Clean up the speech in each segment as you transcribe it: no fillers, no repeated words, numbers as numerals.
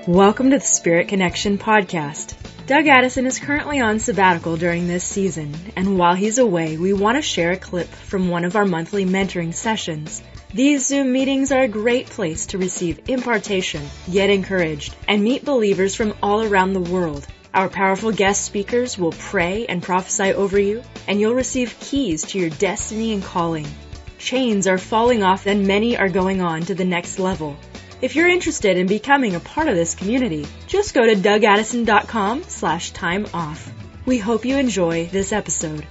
Welcome to the Spirit Connection podcast. Doug Addison is currently on sabbatical during this season, and while he's away, we want to share a clip from one of our monthly mentoring sessions. These Zoom meetings are a great place to receive impartation, get encouraged, and meet believers from all around the world. Our powerful guest speakers will pray and prophesy over you, and you'll receive keys to your destiny and calling. Chains are falling off and many are going on to the next level. If you're interested in becoming a part of this community, just go to dougaddison.com/time off. We hope you enjoy this episode.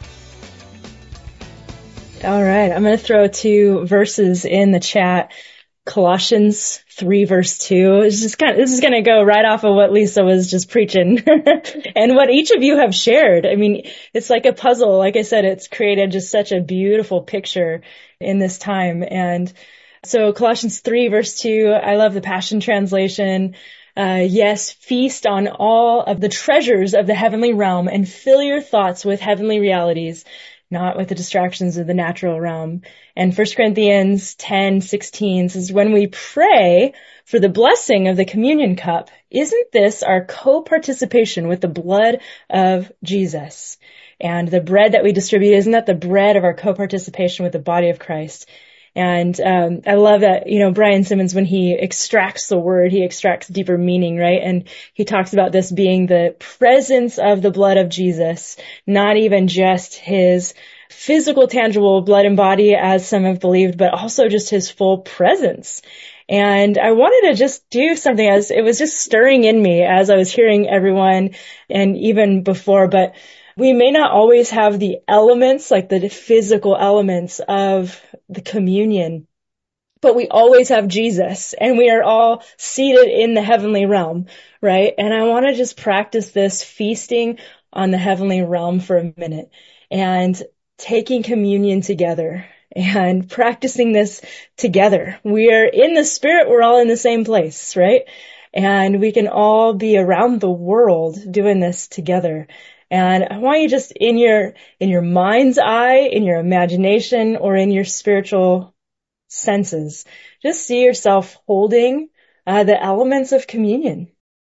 All right, I'm going to throw two verses in the chat. Colossians 3 verse 2. This is going to go right off of what Lisa was just preaching and what each of you have shared. I mean, it's like a puzzle. Like I said, it's created just such a beautiful picture in this time. And so Colossians 3 verse 2, I love the Passion Translation. Yes, feast on all of the treasures of the heavenly realm and fill your thoughts with heavenly realities, not with the distractions of the natural realm. And 1 Corinthians 10:16 says, when we pray for the blessing of the communion cup, isn't this our co-participation with the blood of Jesus? And the bread that we distribute, isn't that the bread of our co-participation with the body of Christ? And I love that, Brian Simmons, when he extracts the word, he extracts deeper meaning, right? And he talks about this being the presence of the blood of Jesus, not even just his physical, tangible blood and body, as some have believed, but also just his full presence. And I wanted to just do something as it was just stirring in me as I was hearing everyone and even before, but we may not always have the elements, like the physical elements of the communion, but we always have Jesus, and we are all seated in the heavenly realm, right? And I want to just practice this feasting on the heavenly realm for a minute and taking communion together and practicing this together. We are in the Spirit. We're all in the same place, right? And we can all be around the world doing this together. And I want you just in your mind's eye, in your imagination, or in your spiritual senses, just see yourself holding the elements of communion.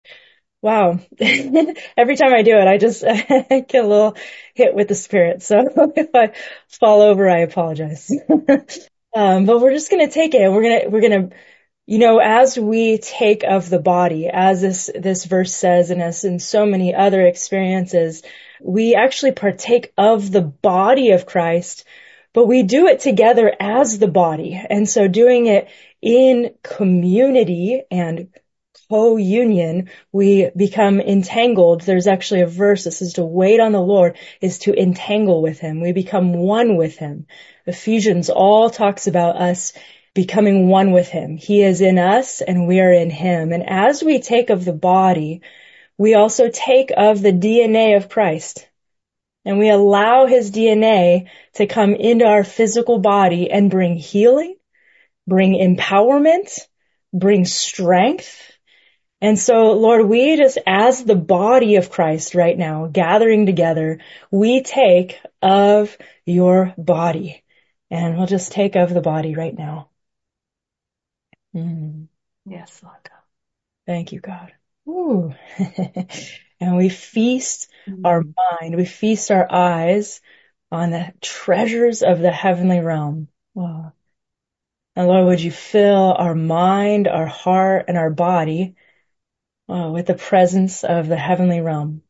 Wow. Every time I do it, I just get a little hit with the Spirit. So if I fall over, I apologize. But we're just going to take it, and we're going to as we take of the body, as this verse says, and as in so many other experiences, we actually partake of the body of Christ, but we do it together as the body. And so doing it in community and co-union, we become entangled. There's actually a verse that says to wait on the Lord is to entangle with him. We become one with him. Ephesians all talks about us becoming one with him. He is in us and we are in him. And as we take of the body, we also take of the DNA of Christ. And we allow his DNA to come into our physical body and bring healing, bring empowerment, bring strength. And so, Lord, we just, as the body of Christ right now, gathering together, we take of your body. And we'll just take of the body right now. Yes, Lord God. Thank you, God. Ooh. And we feast our mind, we feast our eyes on the treasures of the heavenly realm. Wow. And Lord, would you fill our mind, our heart, and our body with the presence of the heavenly realm.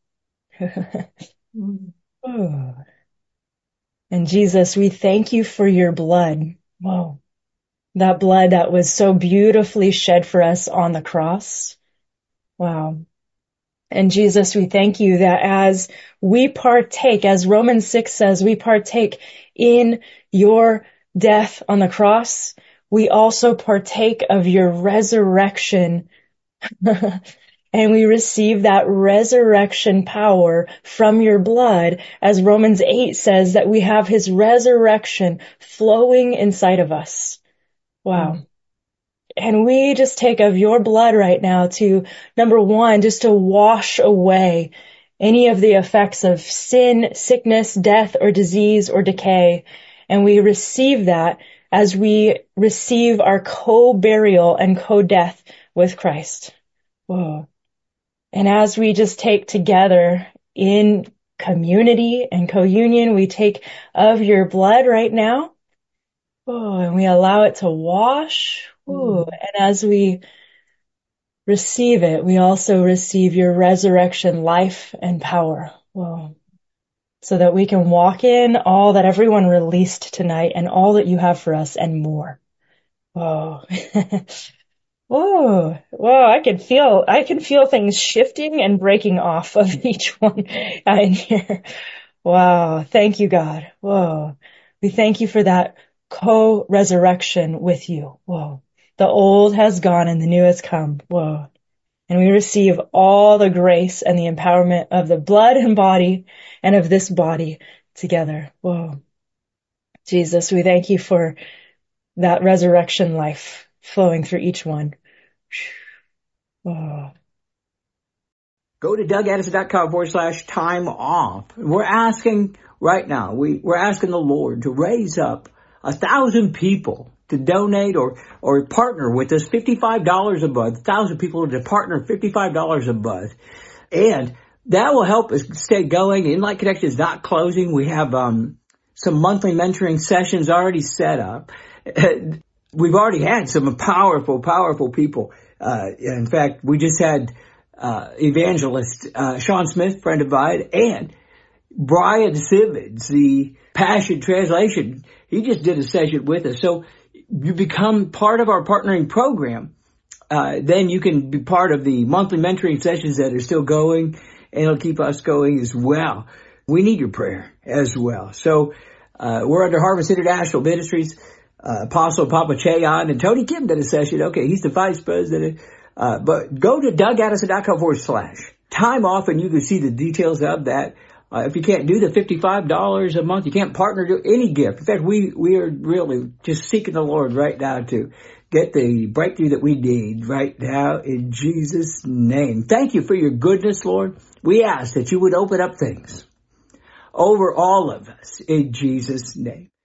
Ooh. And Jesus, we thank you for your blood. Whoa. That blood that was so beautifully shed for us on the cross. Wow. And Jesus, we thank you that as we partake, as Romans 6 says, we partake in your death on the cross, we also partake of your resurrection. And we receive that resurrection power from your blood, as Romans 8 says that we have his resurrection flowing inside of us. Wow. And we just take of your blood right now to, number one, just to wash away any of the effects of sin, sickness, death, or disease, or decay. And we receive that as we receive our co-burial and co-death with Christ. Whoa. And as we just take together in community and co-union, we take of your blood right now. Oh, and we allow it to wash. Oh, and as we receive it, we also receive your resurrection life and power. Whoa. So that we can walk in all that everyone released tonight and all that you have for us and more. Whoa. Whoa. Whoa. I can feel things shifting and breaking off of each one in here. Wow. Thank you, God. Whoa. We thank you for that co-resurrection with you. Whoa. The old has gone and the new has come. Whoa. And we receive all the grace and the empowerment of the blood and body and of this body together. Whoa. Jesus, we thank you for that resurrection life flowing through each one. Whoa. Go to DougAddison.com/time off. We're asking right now, we're asking the Lord to raise up 1,000 people to donate or partner with us, $55 a month. 1,000 people to partner, $55 a month. And that will help us stay going. Inlight Connection is not closing. We have some monthly mentoring sessions already set up. We've already had some powerful people. In fact, we just had evangelist Sean Smith, friend of mine, and Brian Simmons, the Passion Translation. He just did a session with us. So you become part of our partnering program. Then you can be part of the monthly mentoring sessions that are still going, and it'll keep us going as well. We need your prayer as well. So we're under Harvest International Ministries. Apostle Papa Chayon and Tony Kim did a session. Okay, he's the vice president. But go to DougAddison.com/time off, and you can see the details of that. If you can't do the $55 a month, you can't partner to any gift. In fact, we are really just seeking the Lord right now to get the breakthrough that we need right now in Jesus' name. Thank you for your goodness, Lord. We ask that you would open up things over all of us in Jesus' name.